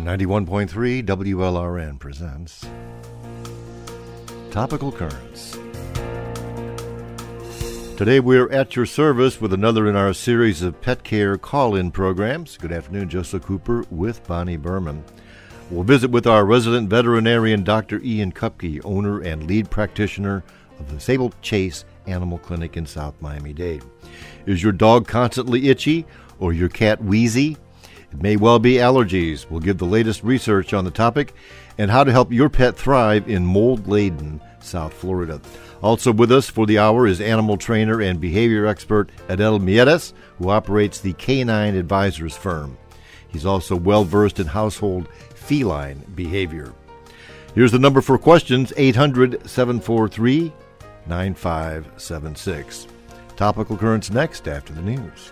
91.3 WLRN presents Topical Currents. Today we're at your service with another in our series of pet care call-in programs. Good afternoon, Joseph Cooper with Bonnie Berman. We'll visit with our resident veterinarian, Dr. Ian Kupke, owner and lead practitioner of the Sable Chase Animal Clinic in South Miami-Dade. Is your dog constantly itchy or your cat wheezy? It may well be allergies. We'll give the latest research on the topic and how to help your pet thrive in mold-laden South Florida. Also with us for the hour is animal trainer and behavior expert Adel Mieres, who operates the Canine Advisors firm. He's also well-versed in household feline behavior. Here's the number for questions, 800-743-9576. Topical Currents next after the news.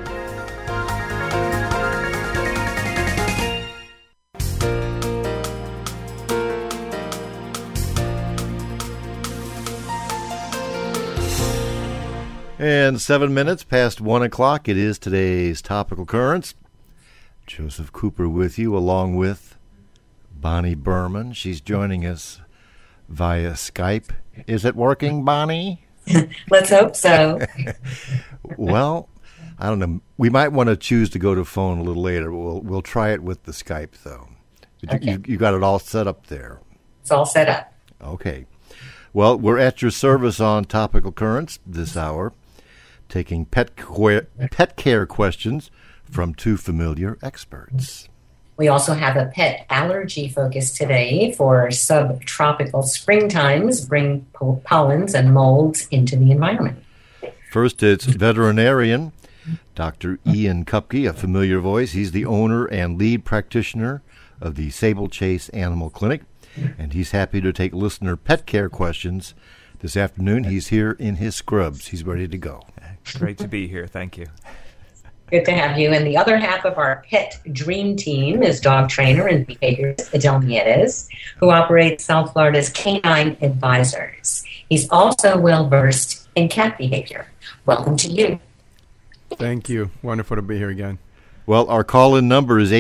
And 7 minutes past 1 o'clock, it is today's Topical Currents. Joseph Cooper with you, along with Bonnie Berman. She's joining us via Skype. Is it working, Bonnie? Let's hope so. Well, I don't know. We might want to choose to go to phone a little later. We'll try it with the Skype, though. Okay. You got it all set up there. It's all set up. Okay. Well, we're at your service on Topical Currents this hour, taking pet care questions from two familiar experts. We also have a pet allergy focus today for subtropical spring times, bring pollens and molds into the environment. First, it's veterinarian Dr. Ian Kupke, a familiar voice. He's the owner and lead practitioner of the Sable Chase Animal Clinic, and he's happy to take listener pet care questions. This afternoon, he's here in his scrubs. He's ready to go. Great to be here. Thank you. Good to have you. And the other half of our pet dream team is dog trainer and behaviorist Adel Mieres, who operates South Florida's Canine Advisors. He's also well-versed in cat behavior. Welcome to you. Thank you. Wonderful to be here again. Well, our call-in number is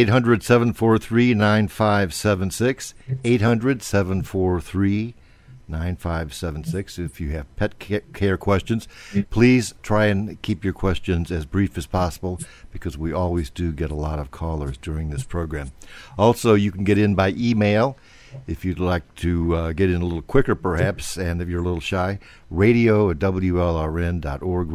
800-743-9576, 800-743-9576. If you have pet care questions, please try and keep your questions as brief as possible because we always do get a lot of callers during this program. Also, you can get in by email if you'd like to get in a little quicker perhaps, and if you're a little shy, radio@WLRN.org,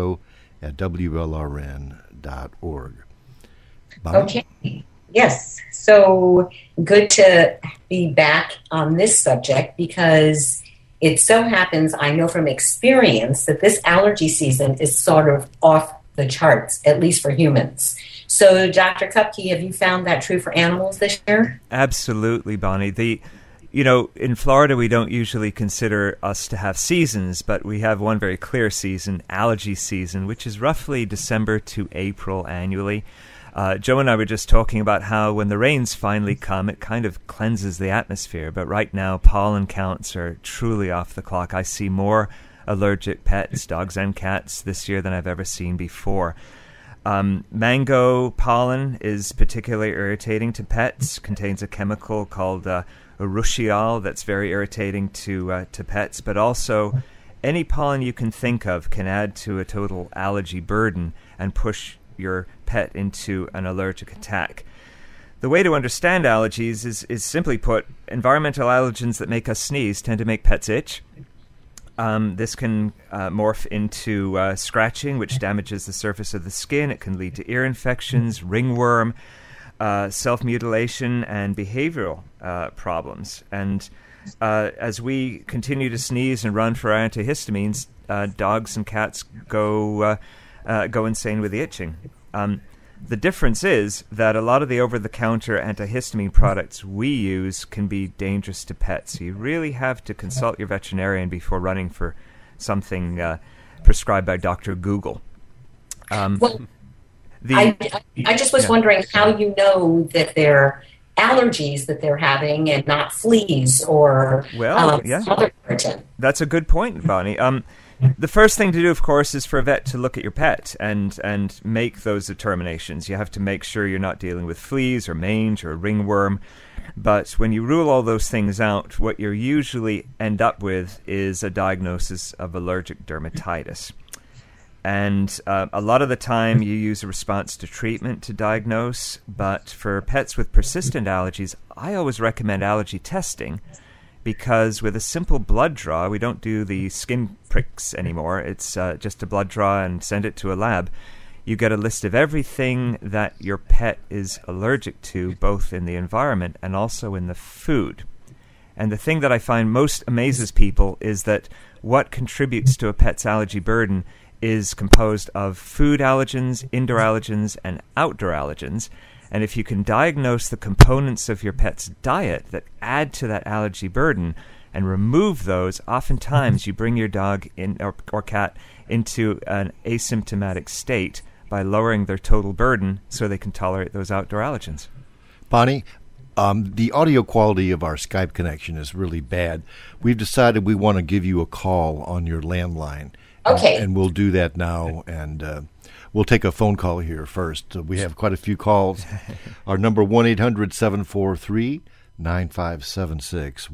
radio@WLRN.org. Okay. Yes. So good to be back on this subject because it so happens, I know from experience, that this allergy season is sort of off the charts, at least for humans. So, Dr. Kupke, have you found that true for animals this year? Absolutely, Bonnie. In Florida, we don't usually consider us to have seasons, but we have one very clear season, allergy season, which is roughly December to April annually. Joe and I were just talking about how when the rains finally come, it kind of cleanses the atmosphere. But right now, pollen counts are truly off the clock. I see more allergic pets, dogs and cats, this year than I've ever seen before. Mango pollen is particularly irritating to pets. Contains a chemical called urushiol that's very irritating to pets. But also, any pollen you can think of can add to a total allergy burden and push your pet into an allergic attack. The way to understand allergies is simply put, environmental allergens that make us sneeze tend to make pets itch. This can morph into scratching, which damages the surface of the skin. It can lead to ear infections, ringworm, self-mutilation, and behavioral problems. And as we continue to sneeze and run for our antihistamines, dogs and cats go insane with the itching. The difference is that a lot of the over-the-counter antihistamine products we use can be dangerous to pets. So you really have to consult your veterinarian before running for something prescribed by Dr. Google. I just was wondering how you know that they're allergies that they're having and not fleas or other origin. That's a good point, Bonnie. The first thing to do, of course, is for a vet to look at your pet and make those determinations. You have to make sure you're not dealing with fleas or mange or ringworm. But when you rule all those things out, what you usually end up with is a diagnosis of allergic dermatitis. And a lot of the time you use a response to treatment to diagnose, but for pets with persistent allergies, I always recommend allergy testing, because with a simple blood draw, we don't do the skin pricks anymore. It's just a blood draw and send it to a lab. You get a list of everything that your pet is allergic to, both in the environment and also in the food. And the thing that I find most amazes people is that what contributes to a pet's allergy burden is composed of food allergens, indoor allergens, and outdoor allergens. And if you can diagnose the components of your pet's diet that add to that allergy burden and remove those, oftentimes you bring your dog in or cat into an asymptomatic state by lowering their total burden so they can tolerate those outdoor allergens. Bonnie, the audio quality of our Skype connection is really bad. We've decided we want to give you a call on your landline. Okay. And we'll do that now, and we'll take a phone call here first. We have quite a few calls. Our number, 1-800-743-9576.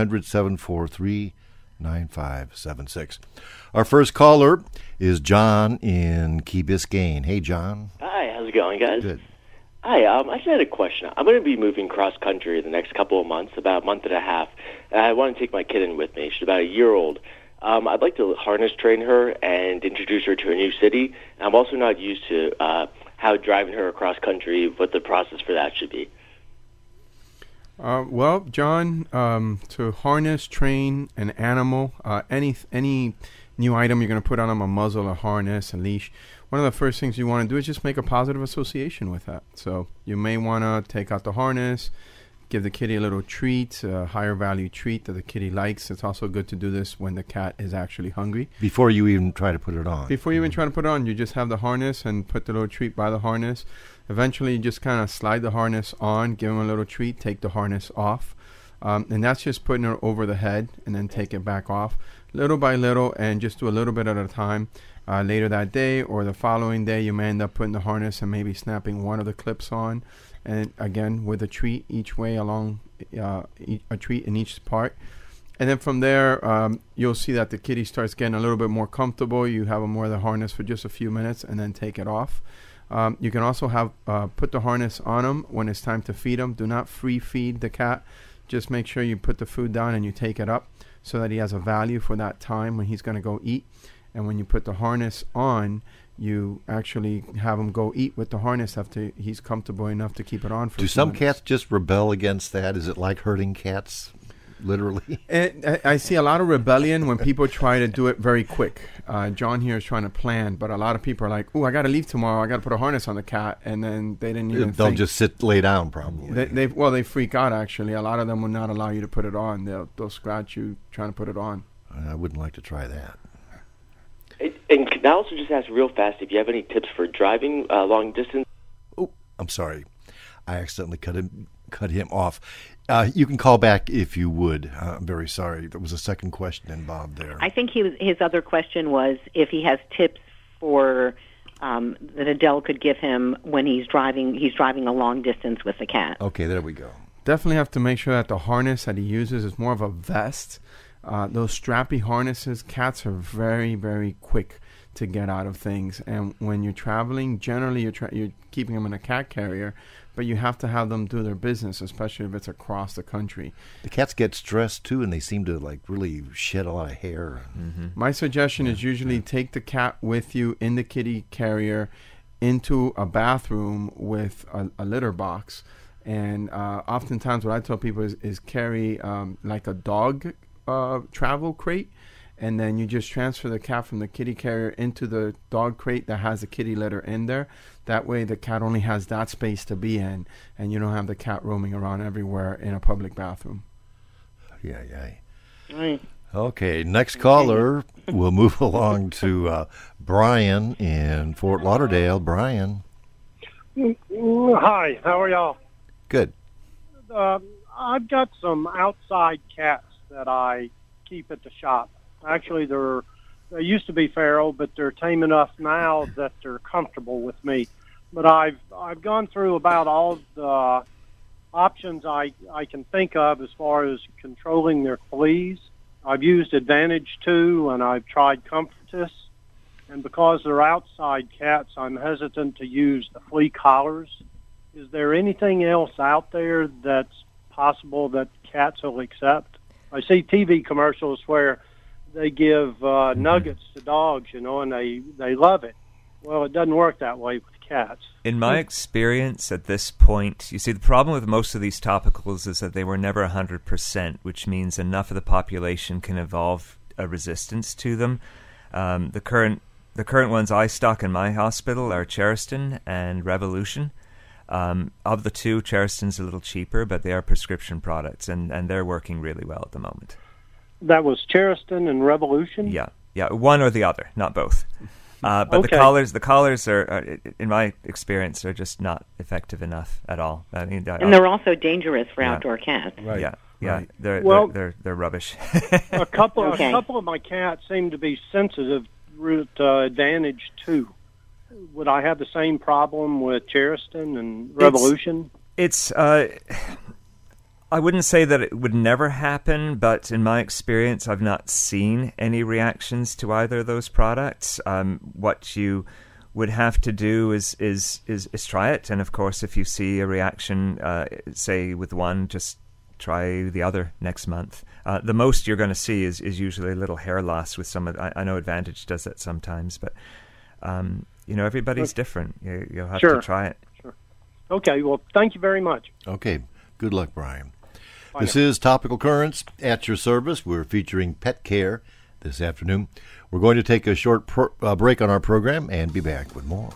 1-800-743-9576. Our first caller is John in Key Biscayne. Hey, John. Hi, how's it going, guys? Good. Hi, I just had a question. I'm going to be moving cross-country in the next couple of months, about a month and a half, and I want to take my kitten with me. She's about a year old. I'd like to harness train her and introduce her to a new city. I'm also not used to how driving her across country, what the process for that should be. Well, John, to harness train an animal, any new item you're going to put on them, a muzzle, a harness, a leash, one of the first things you want to do is just make a positive association with that. So you may want to take out the harness, give the kitty a little treat, a higher value treat that the kitty likes. It's also good to do this when the cat is actually hungry. Before you even try to put it on. Before you even try to put it on, you just have the harness and put the little treat by the harness. Eventually, you just kind of slide the harness on, give them a little treat, take the harness off. And that's just putting her over the head and then take it back off little by little, and just do a little bit at a time. Later that day or the following day, you may end up putting the harness and maybe snapping one of the clips on. And again, with a treat each way along, a treat in each part. And then from there, you'll see that the kitty starts getting a little bit more comfortable. You have them wear the harness for just a few minutes and then take it off. You can also have put the harness on them when it's time to feed them. Do not free feed the cat. Just make sure you put the food down and you take it up so that he has a value for that time when he's going to go eat. And when you put the harness on, you actually have him go eat with the harness after he's comfortable enough to keep it on for a few some minutes. cats just rebel against that? Is it like herding cats, literally? I see a lot of rebellion when people try to do it very quick. John here is trying to plan, but a lot of people are like, "Oh, I got to leave tomorrow. I got to put a harness on the cat," and then they didn't even. They'll think. just lay down, probably. They freak out. Actually, a lot of them will not allow you to put it on. They'll scratch you trying to put it on. I wouldn't like to try that. And can I also just ask real fast if you have any tips for driving long distance? Oh, I'm sorry. I accidentally cut him off. You can call back if you would. I'm very sorry. There was a second question involved there. I think his other question was if he has tips for that Adele could give him when he's driving a long distance with the cat. Okay, there we go. Definitely have to make sure that the harness that he uses is more of a vest. Those strappy harnesses, cats are very, very quick to get out of things. And when you're traveling, generally you're keeping them in a cat carrier, but you have to have them do their business, especially if it's across the country. The cats get stressed, too, and they seem to really shed a lot of hair. Mm-hmm. My suggestion is usually take the cat with you in the kitty carrier into a bathroom with a litter box. And oftentimes what I tell people is carry like a dog travel crate, and then you just transfer the cat from the kitty carrier into the dog crate that has the kitty litter in there. That way the cat only has that space to be in, and you don't have the cat roaming around everywhere in a public bathroom. Yeah. Right. Okay, next caller. We'll move along to Brian in Fort Lauderdale. Brian. Hi, how are y'all? Good. I've got some outside cats that I keep at the shop. Actually, they're They used to be feral, but they're tame enough now that they're comfortable with me. But I've gone through about all the options I can think of as far as controlling their fleas. I've used Advantage 2, and I've tried Comfortus. And because they're outside cats, I'm hesitant to use the flea collars. Is there anything else out there that's possible that cats will accept? I see TV commercials where they give nuggets to dogs, and they love it. Well, it doesn't work that way with cats. In my experience at this point, you see, the problem with most of these topicals is that they were never 100%, which means enough of the population can evolve a resistance to them. The current ones I stock in my hospital are Cheriston and Revolution. Of the two, Cheriston's a little cheaper, but they are prescription products, and they're working really well at the moment. That was Cheriston and Revolution? Yeah, one or the other, not both. But okay. the collars are, in my experience, are just not effective enough at all. I mean, and they're also dangerous for outdoor cats. Right. Yeah. Right. They're rubbish. a couple of my cats seem to be sensitive to Advantage 2. Would I have the same problem with Cheriston and Revolution? It's I wouldn't say that it would never happen, but in my experience, I've not seen any reactions to either of those products. What you would have to do is try it, and of course, if you see a reaction, say with one, just try the other next month. The most you're going to see is usually a little hair loss with some of. I know Advantage does that sometimes, but everybody's different. You'll have to try it. Sure. Okay. Well, thank you very much. Okay. Good luck, Brian. This is Topical Currents at your service. We're featuring pet care this afternoon. We're going to take a short break on our program and be back with more.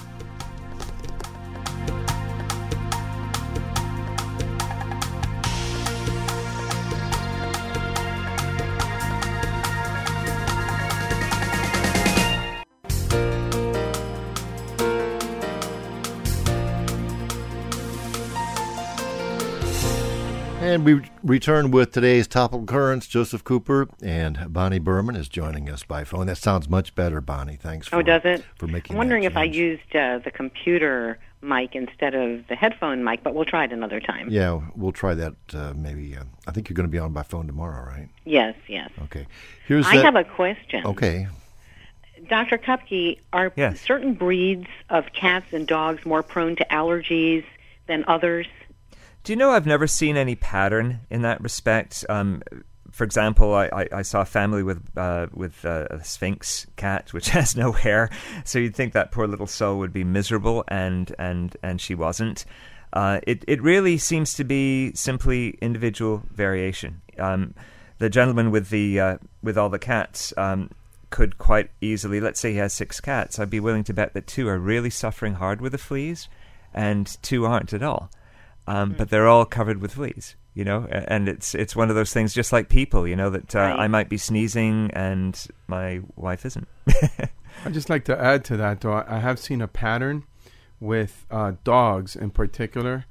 And we return with today's Topical Currents. Joseph Cooper and Bonnie Berman is joining us by phone. That sounds much better, Bonnie. Thanks for, does it? For making I'm wondering that if I change. used the computer mic instead of the headphone mic, but we'll try it another time. Yeah, we'll try that maybe. I think you're going to be on by phone tomorrow, right? Yes. Okay. I have a question. Okay. Dr. Kupke, are certain breeds of cats and dogs more prone to allergies than others? Do you know I've never seen any pattern in that respect? For example, I saw a family with a Sphinx cat, which has no hair, so you'd think that poor little soul would be miserable, and she wasn't. It really seems to be simply individual variation. The gentleman with all the cats could quite easily, let's say he has 6 cats, I'd be willing to bet that 2 are really suffering hard with the fleas, and 2 aren't at all. But they're all covered with fleas, and it's one of those things, just like people, that I might be sneezing and my wife isn't. I'd just like to add to that, though. I have seen a pattern with dogs in particular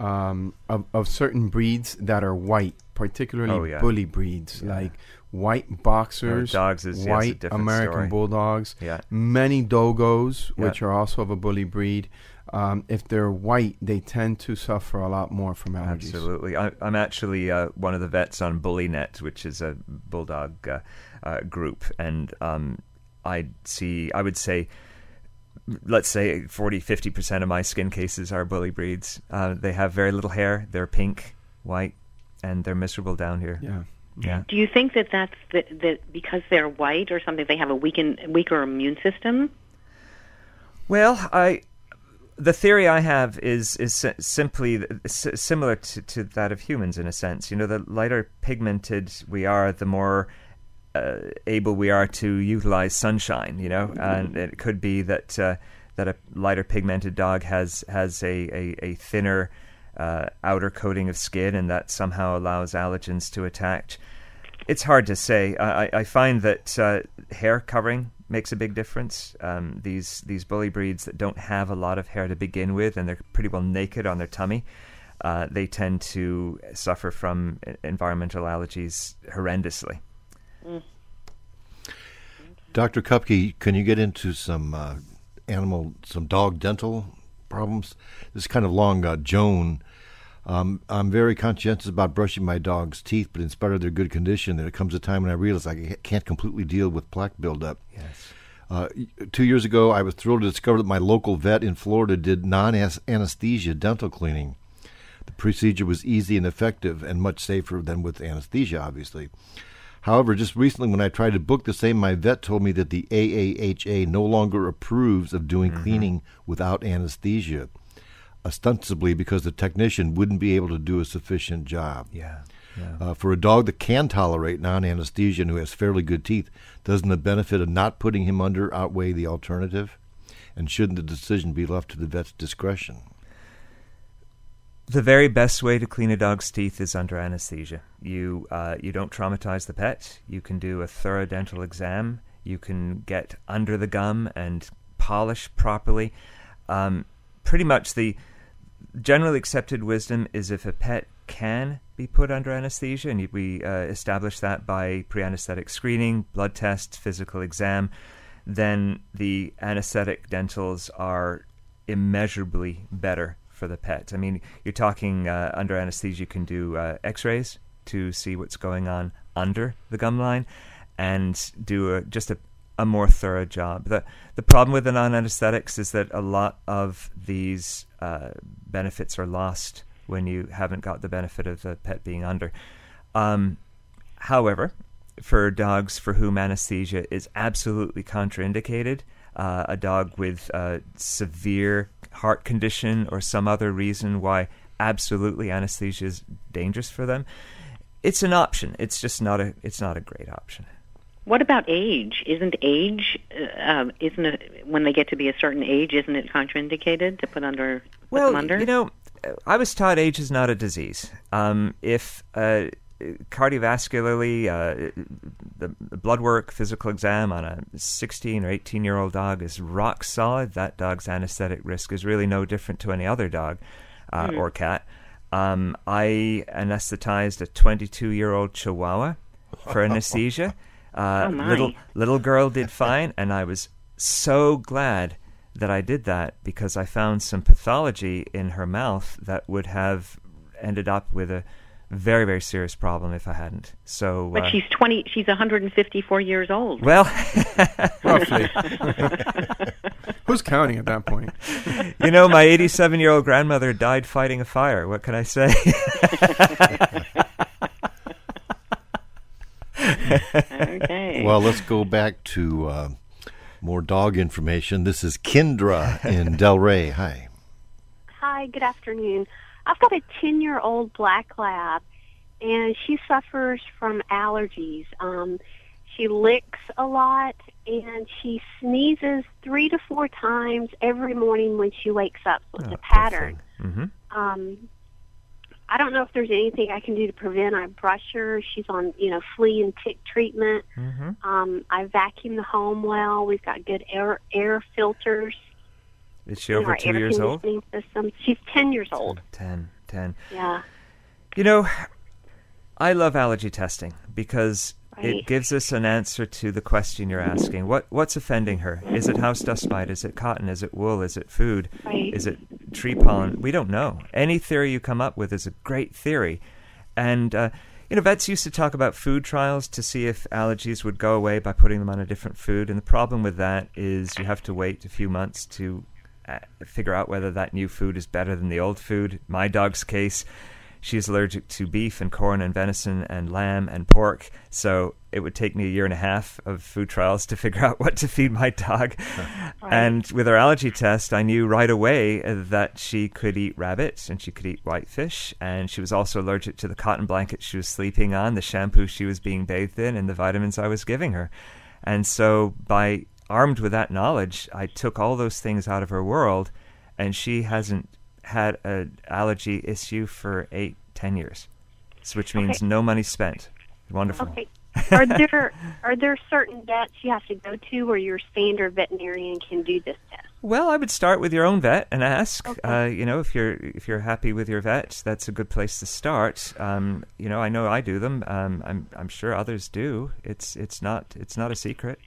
of certain breeds that are white, particularly bully breeds, like white boxers, dogs is white American story. bulldogs, many dogos, which are also of a bully breed. If they're white, they tend to suffer a lot more from allergies. Absolutely. I'm actually one of the vets on BullyNet, which is a bulldog group, and I would say, let's say 40-50% of my skin cases are bully breeds. They have very little hair, they're pink, white, and they're miserable down here. Yeah. Do you think that's that because they're white or something, they have a weaker immune system? Well, the theory I have is simply similar to that of humans in a sense. The lighter pigmented we are, the more able we are to utilize sunshine. And it could be that a lighter pigmented dog has a thinner outer coating of skin, and that somehow allows allergens to attach. It's hard to say. I find that hair covering makes a big difference. These bully breeds that don't have a lot of hair to begin with, and they're pretty well naked on their tummy, they tend to suffer from environmental allergies horrendously. Dr. Kupke, can you get into some dog dental problems? This is kind of long. Joan, I'm very conscientious about brushing my dog's teeth, but in spite of their good condition, there comes a time when I realize I can't completely deal with plaque buildup. Yes. 2 years ago, I was thrilled to discover that my local vet in Florida did non-anesthesia dental cleaning. The procedure was easy and effective and much safer than with anesthesia, obviously. However, just recently when I tried to book the same, my vet told me that the AAHA no longer approves of doing cleaning without anesthesia, ostensibly because the technician wouldn't be able to do a sufficient job. Yeah. For a dog that can tolerate non-anesthesia and who has fairly good teeth, doesn't the benefit of not putting him under outweigh the alternative? And shouldn't the decision be left to the vet's discretion? The very best way to clean a dog's teeth is under anesthesia. You don't traumatize the pet. You can do a thorough dental exam. You can get under the gum and polish properly. Pretty much the generally accepted wisdom is if a pet can be put under anesthesia, and we establish that by pre-anesthetic screening, blood test, physical exam, then the anesthetic dentals are immeasurably better for the pet. I mean, you're talking under anesthesia, you can do x-rays to see what's going on under the gum line and do just a more thorough job. The problem with the non-anesthetics is that a lot of these benefits are lost when you haven't got the benefit of the pet being under. However, for dogs for whom anesthesia is absolutely contraindicated, a dog with severe heart condition or some other reason why absolutely anesthesia is dangerous for them, it's an option. It's just not a great option. What about age? Isn't it when they get to be a certain age? Isn't it contraindicated to put them under? You know, I was taught age is not a disease. If cardiovascularly, the blood work, physical exam on a 16 or 18-year-old dog is rock solid, that dog's anesthetic risk is really no different to any other dog or cat. I anesthetized a 22-year-old Chihuahua for anesthesia. Little girl did fine, and I was so glad that I did that because I found some pathology in her mouth that would have ended up with a very, very serious problem if I hadn't. So, but she's 154 years old. Well, roughly. Who's counting at that point? You know, my 87-year-old grandmother died fighting a fire. What can I say? Okay. Well, let's go back to more dog information. This is Kendra in Delray. Hi. Hi, good afternoon. I've got a 10-year-old black lab, and she suffers from allergies. She licks a lot, and she sneezes 3 to 4 times every morning when she wakes up. So it's a pattern. Mm-hmm. I don't know if there's anything I can do to prevent. I brush her. She's on, flea and tick treatment. Mm-hmm. I vacuum the home well. We've got good air filters. Is she over 2 years old? System. She's 10 years old. 10. Yeah. You know, I love allergy testing because right. It gives us an answer to the question you're asking. What's offending her? Is it house dust mite? Is it cotton? Is it wool? Is it food? Right. Is it tree pollen? We don't know. Any theory you come up with is a great theory. And, vets used to talk about food trials to see if allergies would go away by putting them on a different food. And the problem with that is you have to wait a few months to figure out whether that new food is better than the old food. My dog's case, she's allergic to beef and corn and venison and lamb and pork, so it would take me 1.5 years of food trials to figure out what to feed my dog. Right. And with her allergy test, I knew right away that she could eat rabbit and she could eat whitefish, and she was also allergic to the cotton blanket she was sleeping on, the shampoo she was being bathed in, and the vitamins I was giving her. And so armed with that knowledge, I took all those things out of her world, and she hasn't had an allergy issue for 8-10 years, which means no money spent. Wonderful. Okay. Are there certain vets you have to go to where your standard veterinarian can do this test? Well, I would start with your own vet and ask. Okay. If you're happy with your vet, that's a good place to start. I know I do them. I'm sure others do. It's not a secret.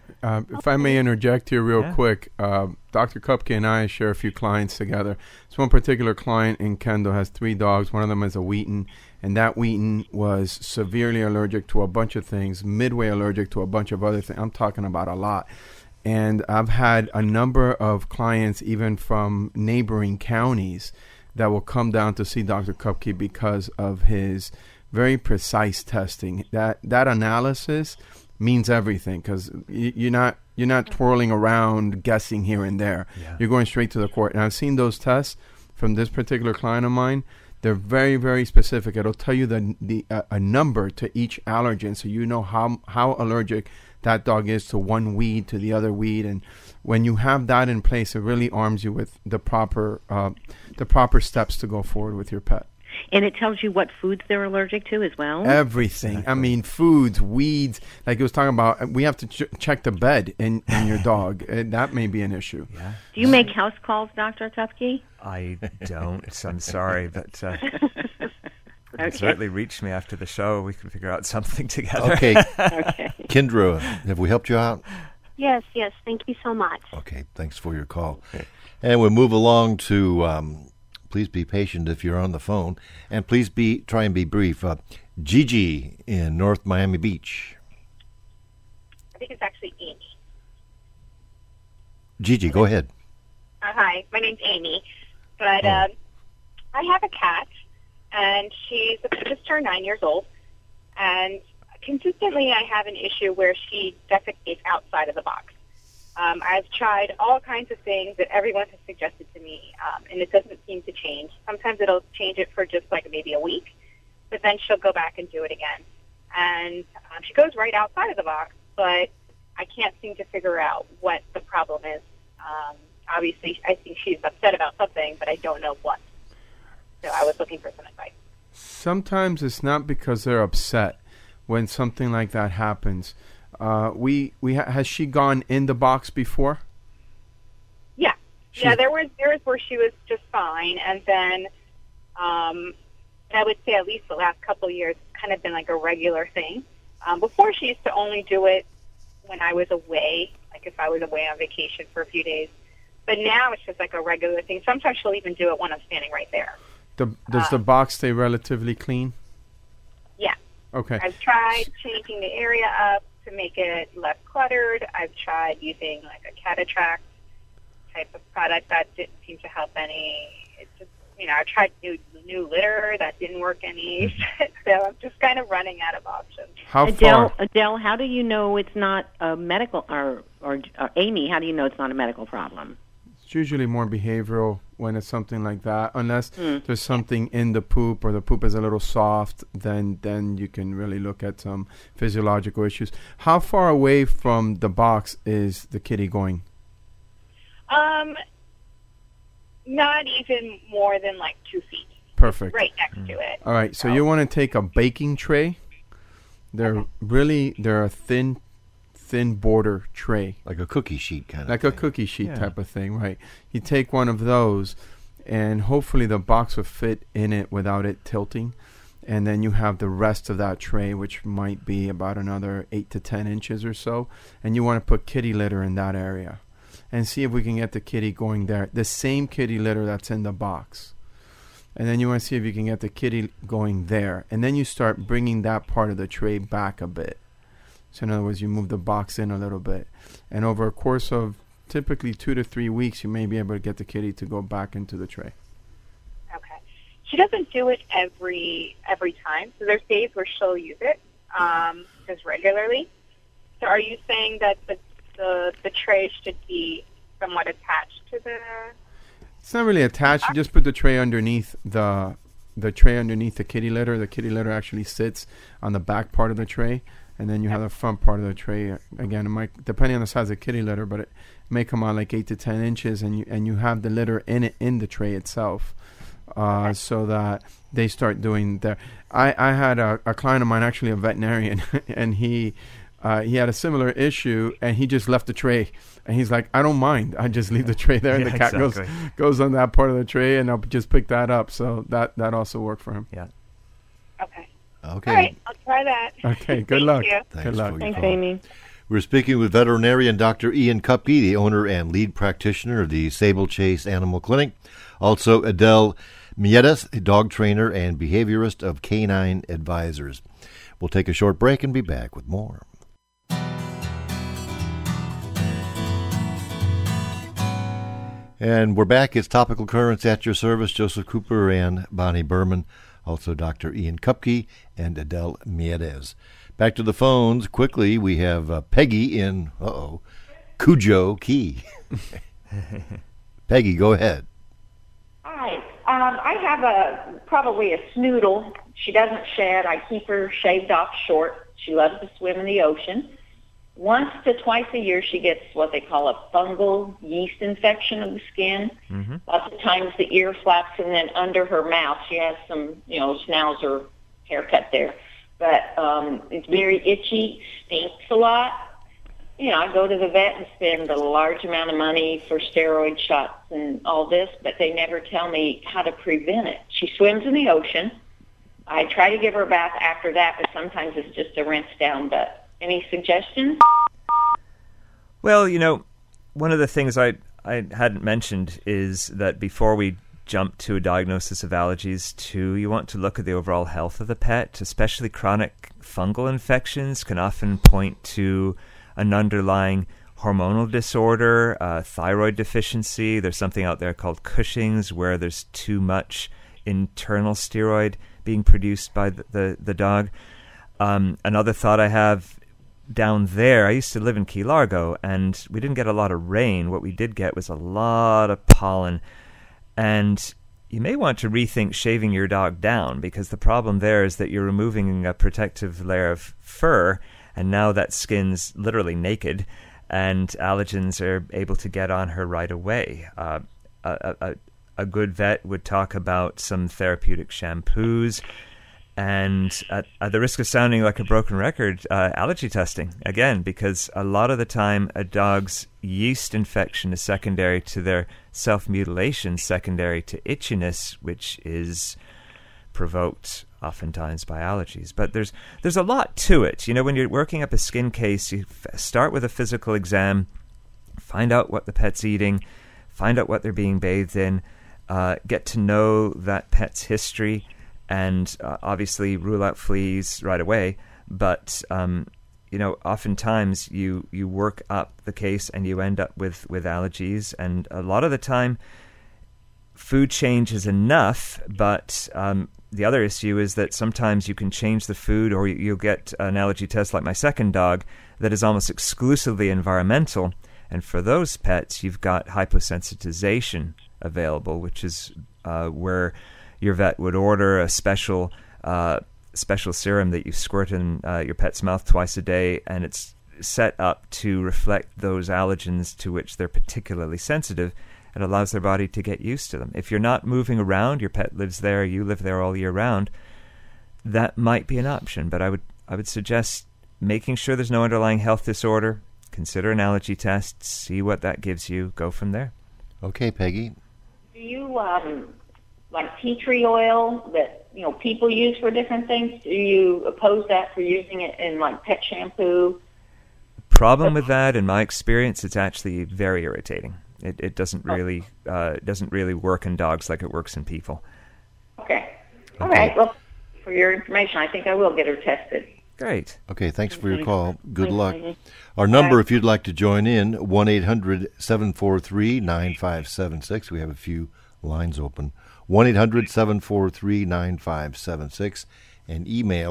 If I may interject here real quick, Dr. Kupke and I share a few clients together. This one particular client in Kendall has 3 dogs. One of them is a Wheaton, and that Wheaton was severely allergic to a bunch of things, midway allergic to a bunch of other things. I'm talking about a lot. And I've had a number of clients, even from neighboring counties, that will come down to see Dr. Kupke because of his very precise testing. That analysis means everything, because you're not twirling around guessing here and there. You're going straight to the court. And I've seen those tests from this particular client of mine. They're very, very specific. It'll tell you a number to each allergen, so you know how allergic that dog is to one weed, to the other weed. And when you have that in place, it really arms you with the proper steps to go forward with your pet. And it tells you what foods they're allergic to as well? Everything. Exactly. I mean, foods, weeds. Like it was talking about, we have to check the bed in your dog. That may be an issue. Yeah. Do you make house calls, Dr. Kupke? I don't. I'm sorry, but certainly reach me after the show. We can figure out something together. Okay. Kendra, have we helped you out? Yes. Thank you so much. Okay. Thanks for your call. Okay. And we'll move along to... please be patient if you're on the phone, and please try and be brief. Gigi in North Miami Beach. I think it's actually Amy. Gigi, go ahead. Hi, my name's Amy, but I have a cat, and she's just turned 9 years old, and consistently I have an issue where she defecates outside of the box. I've tried all kinds of things that everyone has suggested to me, and it doesn't seem to change. Sometimes it'll change it for just like maybe a week, but then she'll go back and do it again. And she goes right outside of the box, but I can't seem to figure out what the problem is. Obviously, I think she's upset about something, but I don't know what. So I was looking for some advice. Sometimes it's not because they're upset when something like that happens. Has she gone in the box before? Yeah. There was where she was just fine, and then I would say at least the last couple of years it's kind of been like a regular thing. Before she used to only do it when I was away, like if I was away on vacation for a few days. But now it's just like a regular thing. Sometimes she'll even do it when I'm standing right there. Does the box stay relatively clean? Yeah. Okay. I've tried changing the area up to make it less cluttered. I've tried using like a Catatract type of product that didn't seem to help any. It's just, I tried new litter that didn't work any. So I'm just kind of running out of options. Adele, how do you know it's not a medical, or Amy, how do you know it's not a medical problem? It's usually more behavioral when it's something like that. Unless there's something in the poop, or the poop is a little soft, then you can really look at some physiological issues. How far away from the box is the kitty going? Not even more than like 2 feet. Perfect. Right next to it. All right, so you want to take a baking tray. They're a thin border tray, like a cookie sheet kind of like thing. A cookie sheet type of thing, right? You take one of those, and hopefully the box will fit in it without it tilting, and then you have the rest of that tray, which might be about another 8 to 10 inches or so, and you want to put kitty litter in that area and see if we can get the kitty going there, the same kitty litter that's in the box. And then you want to see if you can get the kitty going there, and then you start bringing that part of the tray back a bit. So in other words, you move the box in a little bit. And over a course of typically 2 to 3 weeks, you may be able to get the kitty to go back into the tray. Okay. She doesn't do it every time. So there's days where she'll use it just regularly. So are you saying that the tray should be somewhat attached to the... It's not really attached. You just put the tray underneath the tray underneath the kitty litter. The kitty litter actually sits on the back part of the tray. And then you have the front part of the tray. Again, it might, depending on the size of the kitty litter, but it may come out like 8 to 10 inches, and you have the litter in the tray itself, so that they start doing their. I had a client of mine, actually a veterinarian, and he had a similar issue, and he just left the tray, and he's like, I don't mind, I just leave the tray there, and the cat goes on that part of the tray, and I'll just pick that up. So that also worked for him. Yeah. Okay. Okay. All right, I'll try that. Okay, good luck. You. Good luck. Thanks, Amy. We're speaking with veterinarian Dr. Ian Kupke, the owner and lead practitioner of the Sable Chase Animal Clinic. Also, Adele Miedes, a dog trainer and behaviorist of Canine Advisors. We'll take a short break and be back with more. And we're back. It's Topical Currents at your service. Joseph Cooper and Bonnie Berman. Also Dr. Ian Kupke and Adele Miedes. Back to the phones. Quickly, we have Peggy in, Cujo Key. Peggy, go ahead. Hi. I have probably a snoodle. She doesn't shed. I keep her shaved off short. She loves to swim in the ocean. Once to twice a year, she gets what they call a fungal yeast infection of the skin. Mm-hmm. Lots of times the ear flaps, and then under her mouth, she has some, schnauzer haircut there. But it's very itchy, stinks a lot. I go to the vet and spend a large amount of money for steroid shots and all this, but they never tell me how to prevent it. She swims in the ocean. I try to give her a bath after that, but sometimes it's just a rinse down. But any suggestions? Well, one of the things I hadn't mentioned is that before we jump to a diagnosis of allergies, too, you want to look at the overall health of the pet. Especially chronic fungal infections can often point to an underlying hormonal disorder, thyroid deficiency. There's something out there called Cushing's, where there's too much internal steroid being produced by the dog. Another thought I have down there, I used to live in Key Largo, and we didn't get a lot of rain. What we did get was a lot of pollen. And you may want to rethink shaving your dog down, because the problem there is that you're removing a protective layer of fur, and now that skin's literally naked, and allergens are able to get on her right away. A good vet would talk about some therapeutic shampoos, and at the risk of sounding like a broken record, allergy testing, again, because a lot of the time a dog's yeast infection is secondary to their self-mutilation, secondary to itchiness, which is provoked oftentimes by allergies. But there's a lot to it. When you're working up a skin case, you start with a physical exam, find out what the pet's eating, find out what they're being bathed in, get to know that pet's history, and obviously rule out fleas right away. But oftentimes you work up the case and you end up with allergies, and a lot of the time food change is enough. But the other issue is that sometimes you can change the food, or you'll get an allergy test like my second dog that is almost exclusively environmental. And for those pets, you've got hyposensitization available, which is where your vet would order a special serum that you squirt in your pet's mouth twice a day, and it's set up to reflect those allergens to which they're particularly sensitive. It allows their body to get used to them. If you're not moving around, your pet lives there, you live there all year round, that might be an option. But I would suggest making sure there's no underlying health disorder. Consider an allergy test, see what that gives you, go from there. Okay, Peggy. Do you like tea tree oil that people use for different things? Do you oppose that for using it in like pet shampoo? Problem with that, in my experience, it's actually very irritating. It doesn't really work in dogs like it works in people. Okay. All right. Well, for your information, I think I will get her tested. Great. Okay, thanks for your call. Good luck. Our number, if you'd like to join in, 1-800-743-9576. We have a few lines open. 1-800-743-9576, and email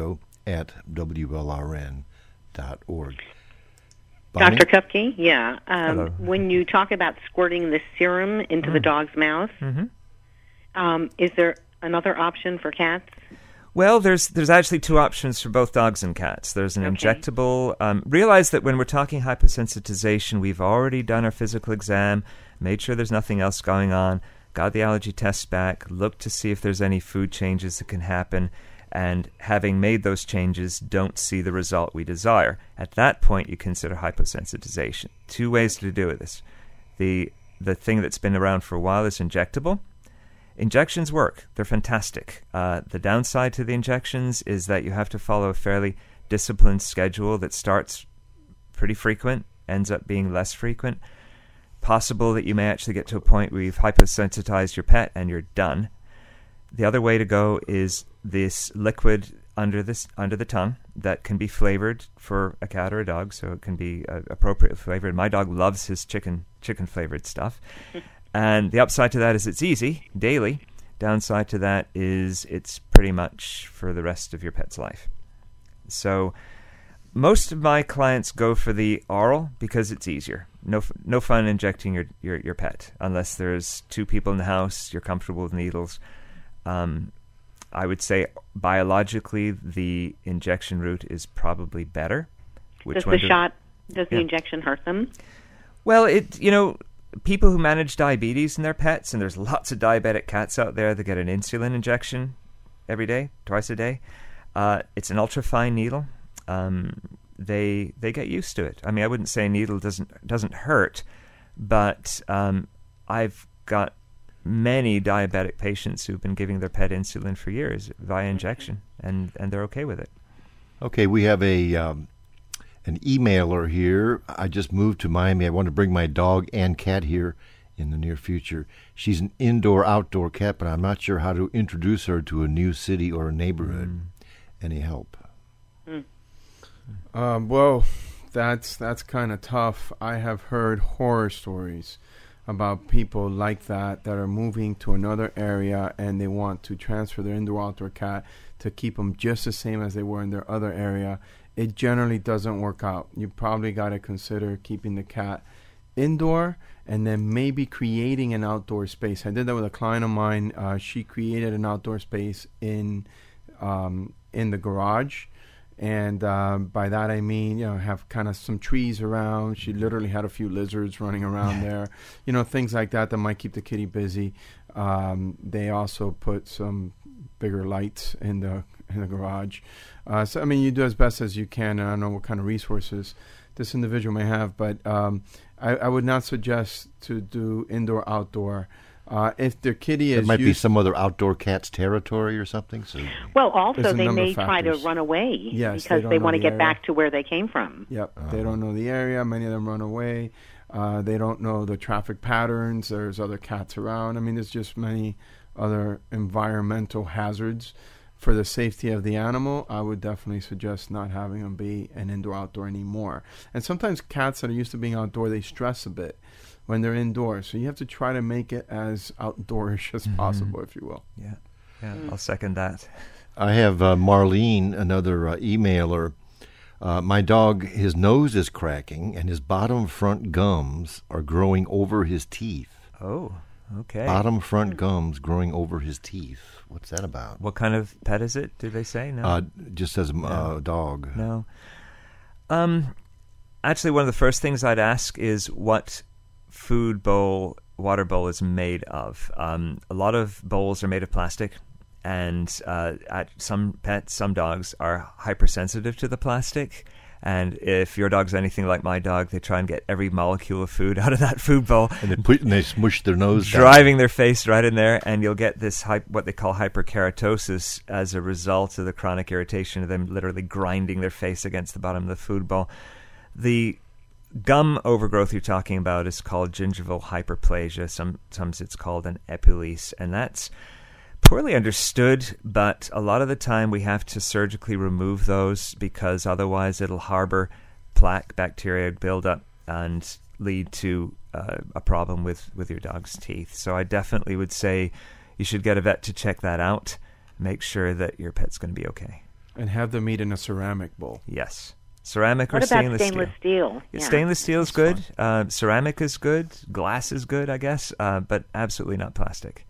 radio@WLRN.org. Bonnie? Dr. Kupke, yeah. When you talk about squirting the serum into the dog's mouth, is there another option for cats? Well, there's actually two options for both dogs and cats. There's an injectable. Realize that when we're talking hyposensitization, we've already done our physical exam, made sure there's nothing else going on, got the allergy test back, looked to see if there's any food changes that can happen, and having made those changes, don't see the result we desire. At that point, you consider hyposensitization. Two ways to do this. The thing that's been around for a while is injectable. Injections work. They're fantastic. The downside to the injections is that you have to follow a fairly disciplined schedule that starts pretty frequent, ends up being less frequent. Possible that you may actually get to a point where you've hyposensitized your pet and you're done. The other way to go is this liquid under the tongue that can be flavored for a cat or a dog, so it can be appropriately flavored. My dog loves his chicken flavored stuff. And the upside to that is it's easy, daily. Downside to that is it's pretty much for the rest of your pet's life. So most of my clients go for the oral because it's easier. No fun injecting your pet unless there's two people in the house, you're comfortable with needles. I would say biologically the injection route is probably better. Does the injection hurt them? Well, people who manage diabetes in their pets, and there's lots of diabetic cats out there that get an insulin injection every day, twice a day. It's an ultra-fine needle. They get used to it. I mean, I wouldn't say a needle doesn't hurt, but I've got many diabetic patients who've been giving their pet insulin for years via injection, and they're okay with it. Okay, we have an emailer here. I just moved to Miami. I want to bring my dog and cat here in the near future. She's an indoor-outdoor cat, but I'm not sure how to introduce her to a new city or a neighborhood. Any help? Well, that's kind of tough. I have heard horror stories about people like that are moving to another area and they want to transfer their indoor-outdoor cat to keep them just the same as they were in their other area. It generally doesn't work out. You probably got to consider keeping the cat indoor and then maybe creating an outdoor space. I did that with a client of mine. She created an outdoor space in the garage. And by that I mean, have kind of some trees around. She literally had a few lizards running around there. Things like that might keep the kitty busy. They also put some bigger lights in the garage. So, I mean, you do as best as you can. I don't know what kind of resources this individual may have, but I would not suggest to do indoor-outdoor. If their kitty is... It might be some other outdoor cat's territory or something. So. Well, also, they may try to run away because they want to get back to where they came from. Yep, they don't know the area. Many of them run away. They don't know the traffic patterns. There's other cats around. I mean, there's just many other environmental hazards. For the safety of the animal, I would definitely suggest not having them be an indoor-outdoor anymore. And sometimes cats that are used to being outdoor, they stress a bit when they're indoors. So you have to try to make it as outdoorish as possible, if you will. Yeah, I'll second that. I have Marlene, another emailer. My dog, his nose is cracking, and his bottom front gums are growing over his teeth. Oh, okay. Bottom front gums growing over his teeth. What's that about? What kind of pet is it? Did they say? No. Just as a dog. No. Actually, one of the first things I'd ask is what food bowl, water bowl is made of. A lot of bowls are made of plastic, and some pets, some dogs are hypersensitive to the plastic. And if your dog's anything like my dog, they try and get every molecule of food out of that food bowl. And they smush their nose driving their face right in there, and you'll get this what they call hyperkeratosis as a result of the chronic irritation of them literally grinding their face against the bottom of the food bowl. The gum overgrowth you're talking about is called gingival hyperplasia. Sometimes it's called an epilepsy, and that's poorly understood, but a lot of the time we have to surgically remove those because otherwise it'll harbor plaque, bacteria, build up, and lead to a problem with your dog's teeth. So I definitely would say you should get a vet to check that out, make sure that your pet's going to be okay. And have them eat in a ceramic bowl. Yes. Ceramic or stainless steel? What about stainless steel? Yeah. Stainless steel is good. Ceramic is good. Glass is good, I guess, but absolutely not plastic.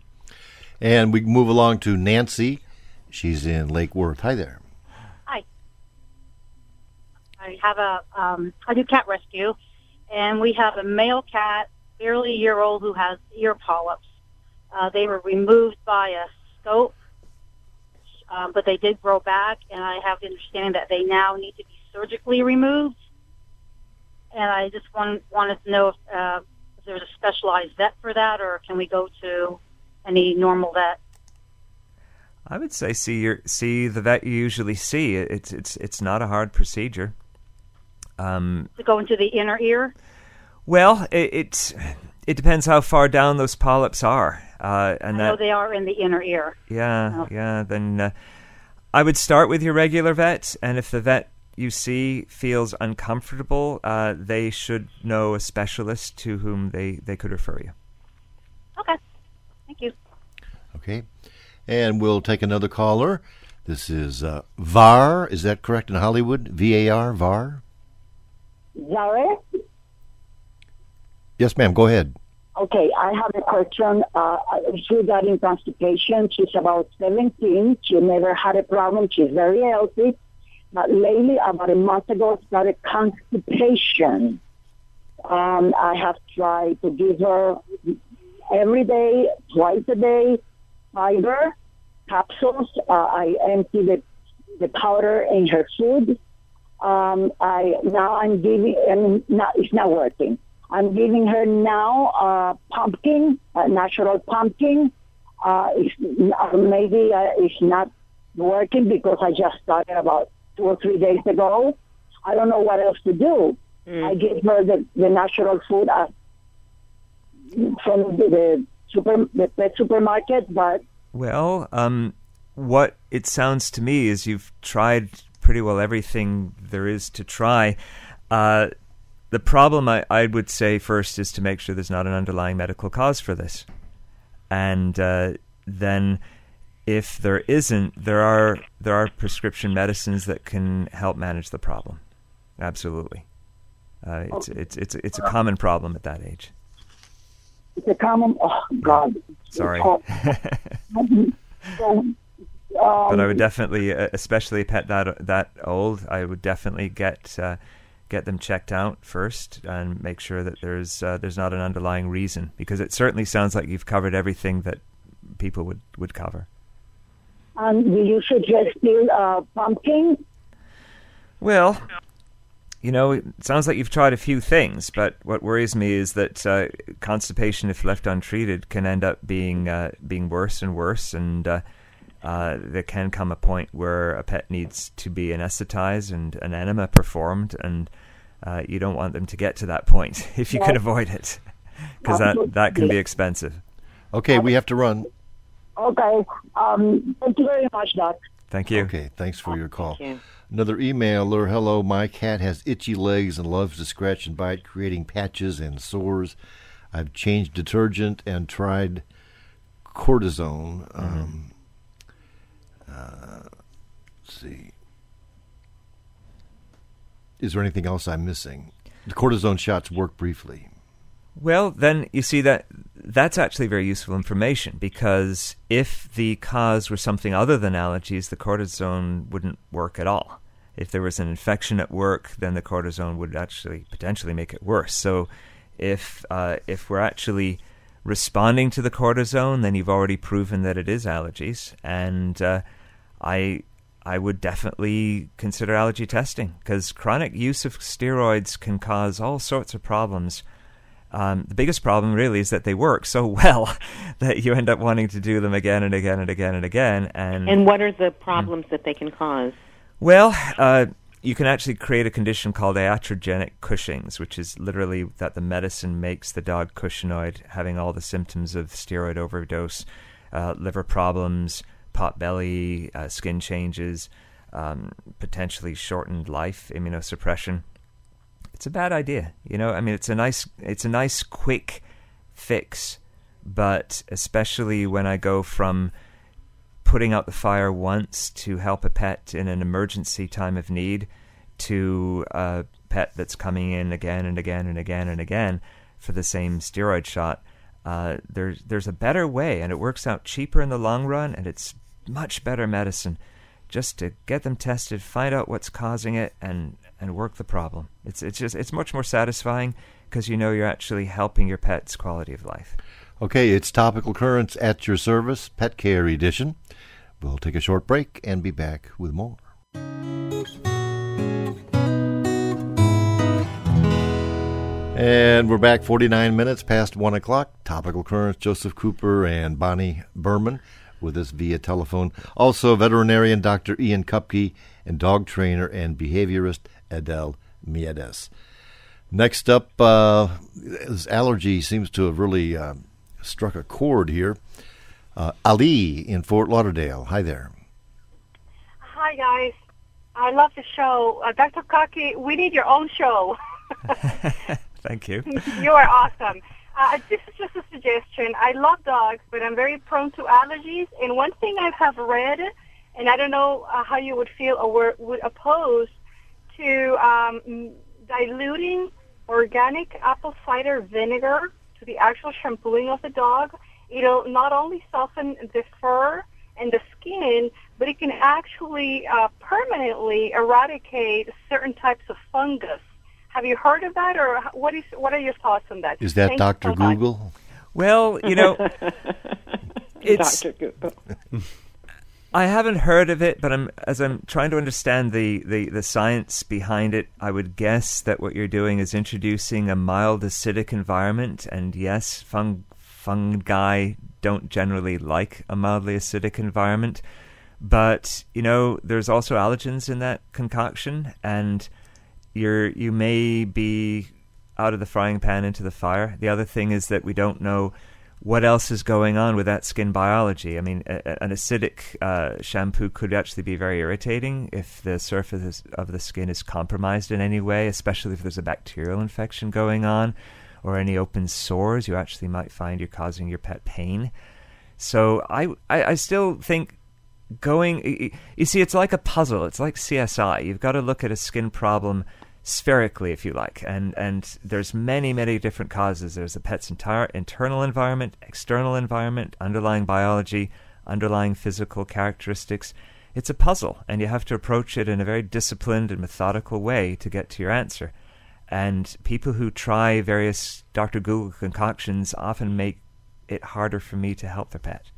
And we move along to Nancy. She's in Lake Worth. Hi there. Hi. I have I do cat rescue, and we have a male cat, barely a year old, who has ear polyps. They were removed by a scope, but they did grow back, and I have the understanding that they now need to be surgically removed. And I just wanted to know if there's a specialized vet for that, or can we go to any normal vet? I would say see the vet you usually see. It's not a hard procedure. To go into the inner ear? Well, it depends how far down those polyps are. I know they are in the inner ear. Yeah. Then I would start with your regular vet, and if the vet you see feels uncomfortable, they should know a specialist to whom they could refer you. Okay. Thank you. Okay. And we'll take another caller. This is VAR. Is that correct in Hollywood? VAR, VAR? Zara? Yes, ma'am. Go ahead. Okay, I have a question. She's regarding constipation. She's about 17. She never had a problem. She's very healthy. But lately, about a month ago, started constipation. I have tried to give her every day, twice a day, fiber capsules. I empty the powder in her food. I'm giving, it's not working. I'm giving her now pumpkin, natural pumpkin. Maybe it's not working because I just started about 2 or 3 days ago. I don't know what else to do. I give her the natural food from the pet supermarket, but... Well, what it sounds to me is you've tried pretty well everything there is to try. The problem, I would say, first is to make sure there's not an underlying medical cause for this. And then if there isn't, there are prescription medicines that can help manage the problem. Absolutely. It's a common problem at that age. It's a common... Oh, God. Sorry. But I would definitely, especially a pet that old, I would definitely get them checked out first and make sure that there's not an underlying reason, because it certainly sounds like you've covered everything that people would cover. And do you suggest still pumpkin? Well, it sounds like you've tried a few things, but what worries me is that constipation, if left untreated, can end up being worse and worse, and there can come a point where a pet needs to be anesthetized and an enema performed, and you don't want them to get to that point if you can avoid it, because that can be expensive. Okay, we have to run. Okay. Thank you very much, Doc. Thank you. Okay, thanks for your call. Thank you. Another emailer, hello, my cat has itchy legs and loves to scratch and bite, creating patches and sores. I've changed detergent and tried cortisone. Let's see. Is there anything else I'm missing? The cortisone shots work briefly. Well, then you see that's actually very useful information, because if the cause were something other than allergies, the cortisone wouldn't work at all. If there was an infection at work, then the cortisone would actually potentially make it worse. So if we're actually responding to the cortisone, then you've already proven that it is allergies, and I would definitely consider allergy testing, because chronic use of steroids can cause all sorts of problems. The biggest problem really is that they work so well that you end up wanting to do them again and again and again and again. And what are the problems that they can cause? Well, you can actually create a condition called iatrogenic Cushing's, which is literally that the medicine makes the dog cushingoid, having all the symptoms of steroid overdose, liver problems, pot belly, skin changes, potentially shortened life, immunosuppression. It's a bad idea, I mean, it's a nice quick fix, but especially when I go from putting out the fire once to help a pet in an emergency time of need to a pet that's coming in again and again and again and again for the same steroid shot, there's a better way, and it works out cheaper in the long run, and it's much better medicine just to get them tested, find out what's causing it, and work the problem. It's much more satisfying because you're actually helping your pet's quality of life. Okay, it's Topical Currents at your service, Pet Care Edition. We'll take a short break and be back with more. And we're back 49 minutes past 1 o'clock. Topical Currents, Joseph Cooper and Bonnie Berman with us via telephone. Also, veterinarian Dr. Ian Kupke and dog trainer and behaviorist Adele Miedes. Next up, this allergy seems to have really struck a chord here. Ali in Fort Lauderdale. Hi there. Hi, guys. I love the show. Dr. Kaki, we need your own show. Thank you. You are awesome. This is just a suggestion. I love dogs, but I'm very prone to allergies. And one thing I have read, and I don't know how you would feel or would oppose to diluting organic apple cider vinegar to the actual shampooing of the dog. It'll not only soften the fur and the skin, but it can actually permanently eradicate certain types of fungus. Have you heard of that, or what are your thoughts on that? Is that Dr. Google? Well, it's Dr. Google. I haven't heard of it, but as I'm trying to understand the science behind it, I would guess that what you're doing is introducing a mild acidic environment, and yes, fungi don't generally like a mildly acidic environment, but there's also allergens in that concoction, and you may be out of the frying pan into the fire. The other thing is that we don't know what else is going on with that skin biology. I mean, an acidic shampoo could actually be very irritating if the surface of the skin is compromised in any way, especially if there's a bacterial infection going on or any open sores. You actually might find you're causing your pet pain. So I still think you see, it's like a puzzle. It's like CSI. You've got to look at a skin problem spherically, if you like, and there's many different causes. There's the pet's entire internal environment, external environment, underlying biology, underlying physical characteristics. It's a puzzle, and you have to approach it in a very disciplined and methodical way to get to your answer. And people who try various Dr. Google concoctions often make it harder for me to help their pet.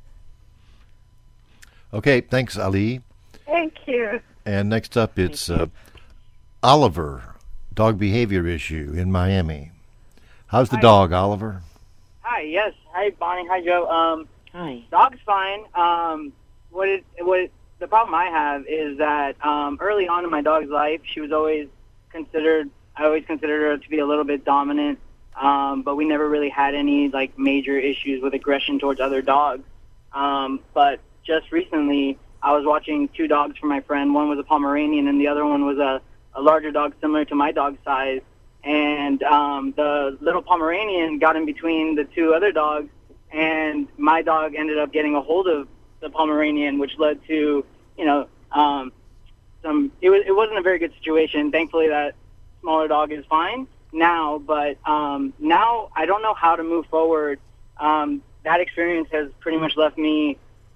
Okay, thanks, Ali. Thank you. And next up, it's Oliver, dog behavior issue in Miami. How's the dog, Oliver? Hi, yes. Hi, Bonnie. Hi, Joe. Hi. Dog's fine. The problem I have is that early on in my dog's life, I always considered her to be a little bit dominant, but we never really had any major issues with aggression towards other dogs. But just recently, I was watching two dogs from my friend. One was a Pomeranian, and the other one was a larger dog similar to my dog's size. And the little Pomeranian got in between the two other dogs, and my dog ended up getting a hold of the Pomeranian, which led to, it wasn't a very good situation. Thankfully, that smaller dog is fine now, but now I don't know how to move forward. That experience has pretty much left me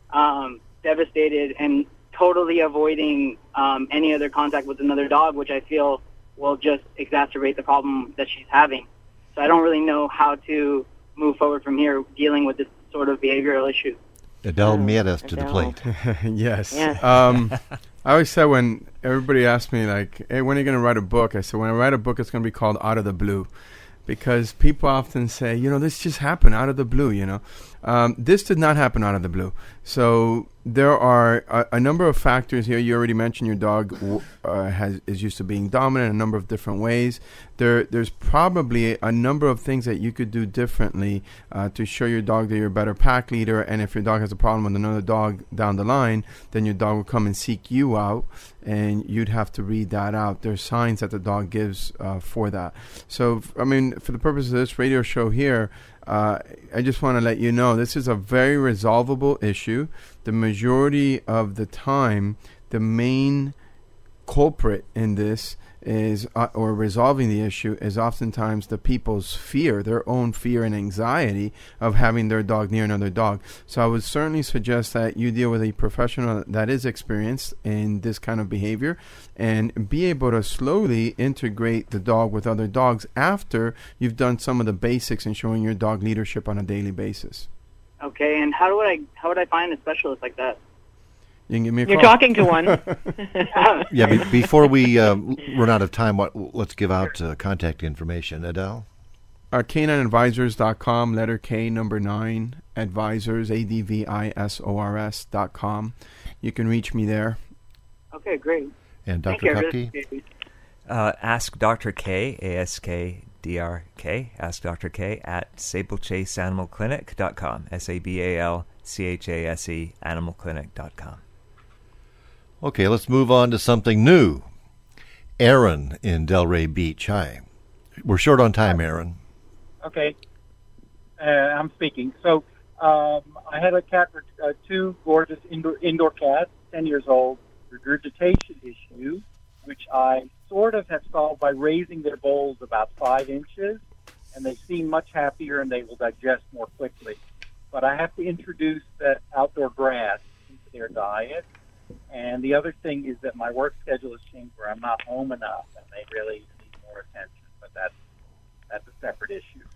devastated and totally avoiding any other contact with another dog, which I feel will just exacerbate the problem that she's having. So I don't really know how to move forward from here dealing with this sort of behavioral issue. Adele Miedes to the plate. Yes. I always said when everybody asked me, hey, when are you going to write a book? I said, when I write a book, it's going to be called Out of the Blue. Because people often say, this just happened out of the blue, This did not happen out of the blue. So there are a number of factors here. You already mentioned your dog is used to being dominant in a number of different ways. There's probably a number of things that you could do differently to show your dog that you're a better pack leader. And if your dog has a problem with another dog down the line, then your dog will come and seek you out, and you'd have to read that out. There's signs that the dog gives for that. So, for the purpose of this radio show here, I just want to let you know this is a very resolvable issue. The majority of the time, the main culprit in this is, or resolving the issue, is oftentimes the people's fear, their own fear and anxiety of having their dog near another dog. So I would certainly suggest that you deal with a professional that is experienced in this kind of behavior and be able to slowly integrate the dog with other dogs after you've done some of the basics in showing your dog leadership on a daily basis. Okay, and how would I find a specialist like that? You can give me a You're call. talking to one. Yeah, before we run out of time, let's give out contact information. Adele? K9advisors.com, letter K, number 9, advisors, ADVISORS.com. You can reach me there. Okay, great. And Dr. Kupke? Ask Dr. K, ASKDRK, Ask Dr. K at sablechaseanimalclinic.com, SABALCHASE animalclinic.com. Okay, let's move on to something new. Aaron in Delray Beach. Hi. We're short on time, Aaron. Okay. I'm speaking. So I had a cat, two gorgeous indoor cats, 10 years old, regurgitation issue, which I sort of have solved by raising their bowls about 5 inches, and they seem much happier and they will digest more quickly. But I have to introduce that outdoor grass into their diet. And the other thing is that my work schedule has changed where I'm not home enough, and they really need more attention. But that's a separate issue.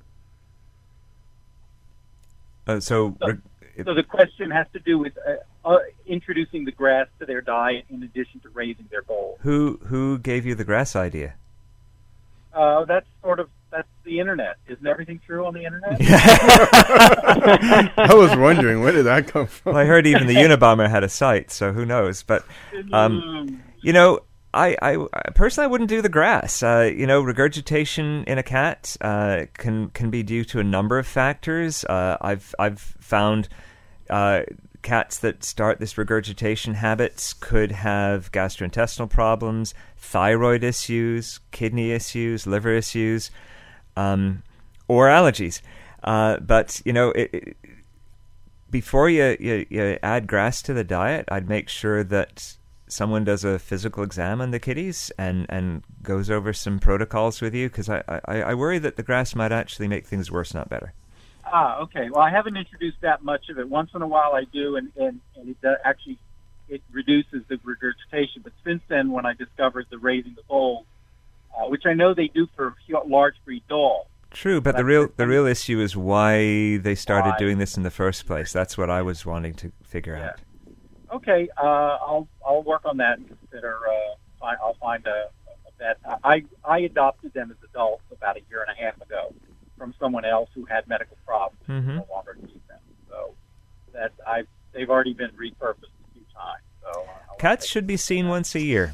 So the question has to do with introducing the grass to their diet in addition to raising their bowls. Who gave you the grass idea? That's the internet. Isn't everything true on the internet? I was wondering, where did that come from? Well, I heard even the Unabomber had a site, so who knows? But I personally wouldn't do the grass. Regurgitation in a cat can be due to a number of factors. I've found cats that start this regurgitation habits could have gastrointestinal problems, thyroid issues, kidney issues, liver issues, or allergies. But before you add grass to the diet, I'd make sure that someone does a physical exam on the kitties and goes over some protocols with you, because I worry that the grass might actually make things worse, not better. Okay. Well, I haven't introduced that much of it. Once in a while I do, and it reduces the regurgitation. But since then, when I discovered the raising the bowls, which I know they do for large breed dogs. True, but the real issue is why they started doing this in the first place. That's what I was wanting to figure out. Okay, I'll work on that and consider. I'll find a vet. I adopted them as adults about 1.5 years ago from someone else who had medical problems and no longer need them. So they've already been repurposed a few times. So cats should be seen once a year.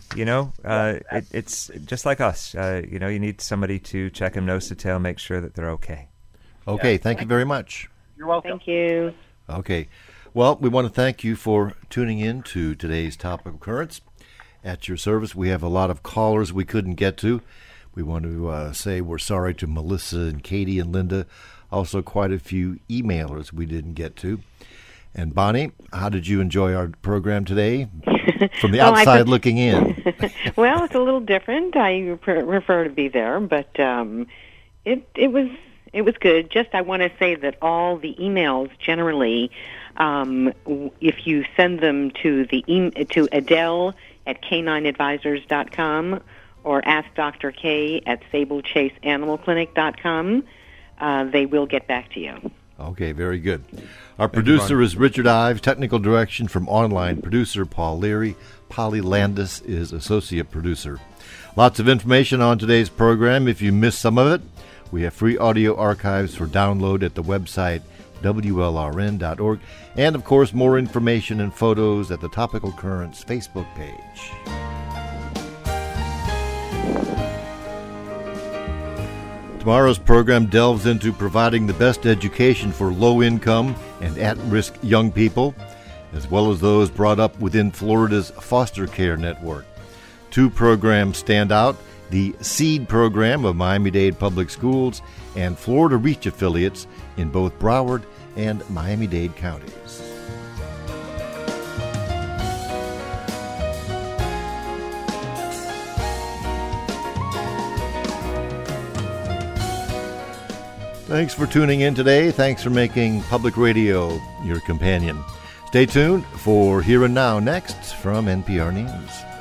It's just like us. You need somebody to check them nose to tail, make sure that they're okay. Okay, thank you very much. You're welcome. Thank you. Okay. Well, we want to thank you for tuning in to today's Topical Currents. At your service, we have a lot of callers we couldn't get to. We want to say we're sorry to Melissa and Katie and Linda. Also, quite a few emailers we didn't get to. And Bonnie, how did you enjoy our program today? From the outside looking in. Well, it's a little different. I prefer to be there, but it was good. Just I want to say that all the emails generally, if you send them to to Adele at canineadvisors.com or Ask Dr. K at sablechaseanimalclinic.com, they will get back to you. Okay, very good. Our producer is Richard Ives. Technical direction from online producer Paul Leary. Polly Landis is associate producer. Lots of information on today's program. If you missed some of it, we have free audio archives for download at the website WLRN.org. And, of course, more information and photos at the Topical Currents Facebook page. Tomorrow's program delves into providing the best education for low-income and at-risk young people, as well as those brought up within Florida's foster care network. 2 programs stand out: the SEED program of Miami-Dade Public Schools and Florida Reach affiliates in both Broward and Miami-Dade counties. Thanks for tuning in today. Thanks for making public radio your companion. Stay tuned for Here and Now next from NPR News.